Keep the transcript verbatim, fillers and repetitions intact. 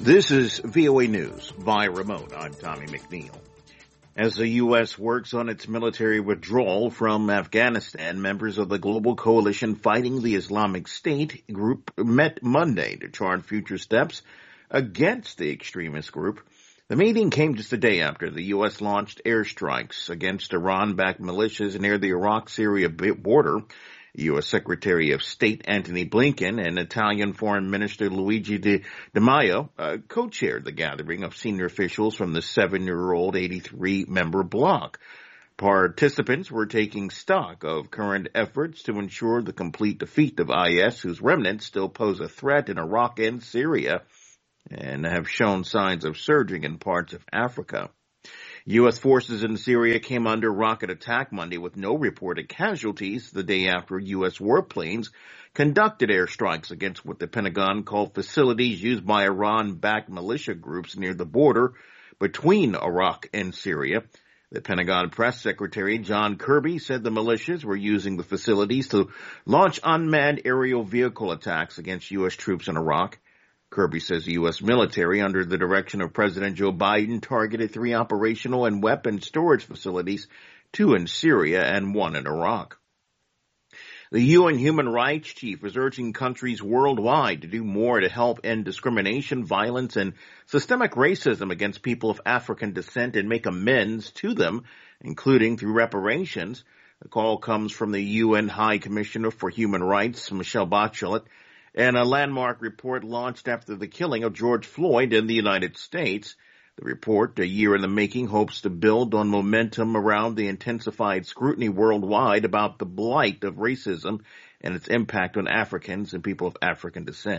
This is V O A News by remote. I'm Tommy McNeil. As the U S works on its military withdrawal from Afghanistan, members of the global coalition fighting the Islamic State group met Monday to chart future steps against the extremist group. The meeting came just a day after the U S launched airstrikes against Iran-backed militias near the Iraq-Syria border. U S. Secretary of State Antony Blinken and Italian Foreign Minister Luigi Di, Di Maio uh, co-chaired the gathering of senior officials from the seven-year-old eighty-three member bloc. Participants were taking stock of current efforts to ensure the complete defeat of I S, whose remnants still pose a threat in Iraq and Syria and have shown signs of surging in parts of Africa. U S forces in Syria came under rocket attack Monday with no reported casualties the day after U S warplanes conducted airstrikes against what the Pentagon called facilities used by Iran-backed militia groups near the border between Iraq and Syria. The Pentagon press secretary John Kirby said the militias were using the facilities to launch unmanned aerial vehicle attacks against U S troops in Iraq. Kirby says the U S military, under the direction of President Joe Biden, targeted three operational and weapons storage facilities, two in Syria and one in Iraq. The U N Human Rights Chief is urging countries worldwide to do more to help end discrimination, violence, and systemic racism against people of African descent and make amends to them, including through reparations. The call comes from the U N High Commissioner for Human Rights, Michelle Bachelet, and a landmark report launched after the killing of George Floyd in the United States. The report, a year in the making, hopes to build on momentum around the intensified scrutiny worldwide about the blight of racism and its impact on Africans and people of African descent.